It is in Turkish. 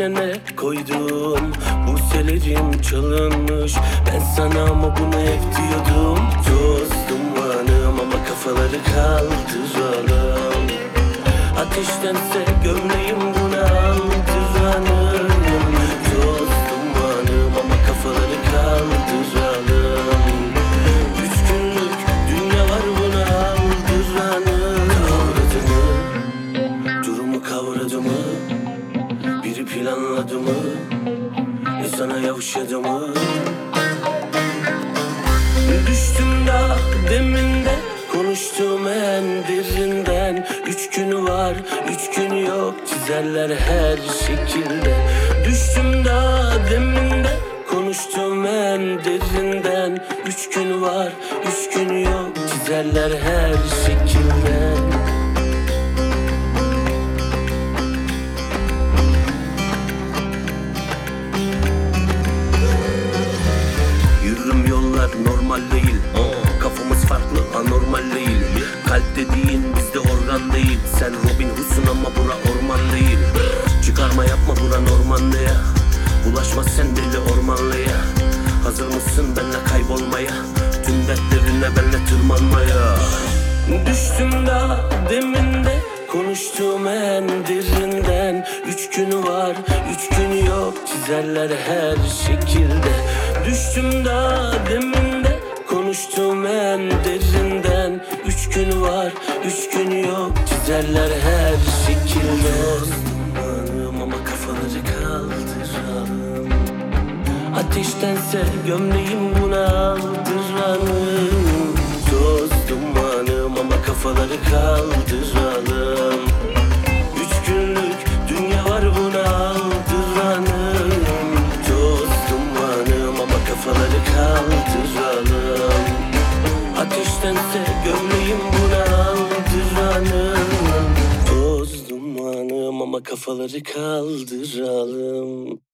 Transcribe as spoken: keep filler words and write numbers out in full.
sene koydum. Bu selerim çalınmış, ben sana ama bunu hep diyordum. Toz dumanım ama kafaları kaldıralım. Ateştense gömleğim buna aldıranım. Toz dumanım ama kafaları kaldıralım. Üç günlük dünya var buna aldıranım. Kavradı mı? Durumu kavradı mı? Biri planladı mı? Ne sana yavşadı mı? Düştüm daha deminde, konuştuğum en derinden. Üç günü var, üç günü yok, çizerler her şekilde. Düştüm daha deminde, konuştuğum en derinden. Üç günü var, üç günü yok, çizerler her şekilde. Yürürüm yollar normal değil, kafamız farklı anormal değil. Kalp dediğin bizde organ değil. Sen Robin Hood'sun ama bura orman değil. Çıkarma yapma bura Normandiya. Bulaşma sen deli ormanlıya. Hazır mısın benimle kaybolmaya? Tüm dertlerine benimle tırmanmaya. Düştüm daha deminde, konuştuğum en derinden. Üç günü var, üç günü yok, çizerler her şekilde. Düştüm daha deminde, konuştuğum en derinden. Üç günü var, üç günü yok, çizerler her şekilde. Dumanım ama kafaları kaldıralım. Ateştense gömleğim buna aldıranım. Toz dumanım ama kafaları kaldıralım. Üç günlük dünya var buna aldıranım. Toz dumanım ama kafaları kaldıralım. Ateştense gömleğim buna aldıranım. Toz dumanım ama kafaları kaldıralım.